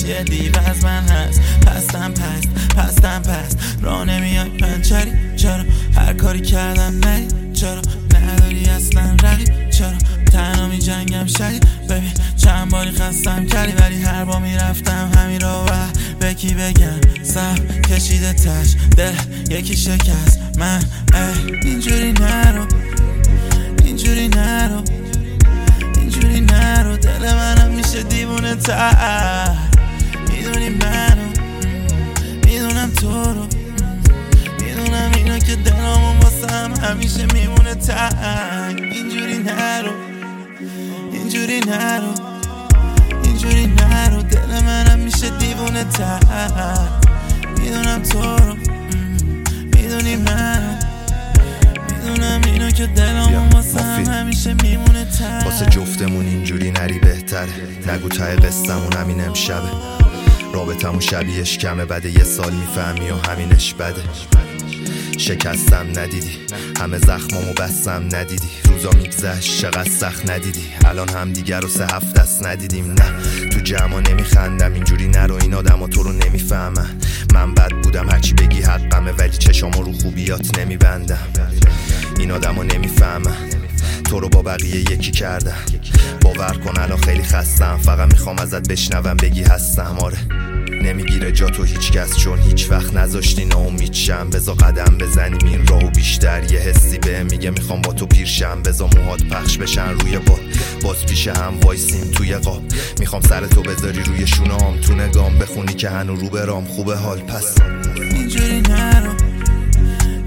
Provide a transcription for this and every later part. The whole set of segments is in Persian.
یه دیو از من هست. پستم پست راه نمیای پنچری. چرا هر کاری کردم نری؟ چرا نداری اصلا رقیب؟ چرا تنها می جنگم شدید؟ ببین چند باری خستم کردی ولی هر بار میرفتم همین را و به کی بگم؟ سم کشیده تش دل یکی شکست. من اینجوری نرو دل منم میشه دیوونه تر. میدونی منو میدونم تو رو میدونم اینو که دلمون واسم همیشه میمونه تنگ. اینجوری نرو دل منم میشه دیوونه تر. میدونم تو رو میدونی منو میدونم اینو که دلمون واسم همیشه میمونه تر. واسه جفتمون اینجوری نری بهتره. نگو ته قصه‌مون همین امشبه. رابطمون شبیهش کمه بعد یه سال میفهمی و همینش بده. شکستم ندیدی همه زخمامو بستم ندیدی. روزا میگذشت چقدر سخت ندیدی. الان هم دیگر رو 3 هفته است ندیدیم. نه تو جمع نمیخندم اینجوری نرو. این آدم ها تو رو نمیفهمن. من بد بودم هرچی بگی حقمه ولی چشامو رو خوبیات نمیبندم. این آدم ها نمیفهمن تو رو با بقیه یکی کردم. باور کن الان خیلی خستم. فقط میخوام ازت بشنوم بگی هستم. آره نمیگیره جا تو هیچ کس چون هیچ وقت نذاشتی ناامید شم. بذار قدم بزنیم این راهو بیشتر. یه حسی به میگه میخوام با تو پیرشم. بذار موهات پخش بشن روی باد باز پیش هم وایسیم توی قاب. میخوام سر تو بذاری روی شونام تو نگام بخونی که هنو رو برام خوبه حال. پس اینجوری نرو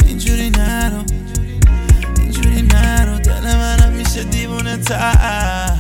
دل منم میشه دیوونه تر.